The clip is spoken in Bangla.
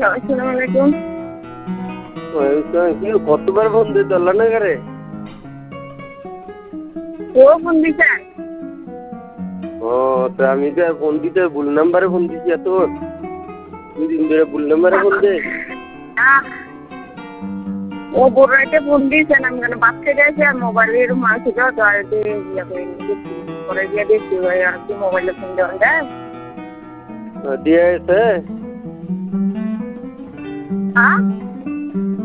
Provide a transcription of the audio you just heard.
আসসালামু আলাইকুম। কতবার ফোন দিয়ে চলল না করে? ও ফোন দিছে? ও তো আমি তো ফোন দিতে ভুল নাম্বারে ফোন দিছি এত দুদিন ধরে ভুল নাম্বারে ফোন দে। ও বড় রাইতে ফোন দিয়েছেন, আমি কেন বাচ্চা গেছে আর মোবাইলে এরকম মানুষ যাও তো আর পরে গিয়ে দেখছি ভাই আর কি মোবাইলে ফোন দেওয়া যায়। দিয়ে এসে হ্যাঁ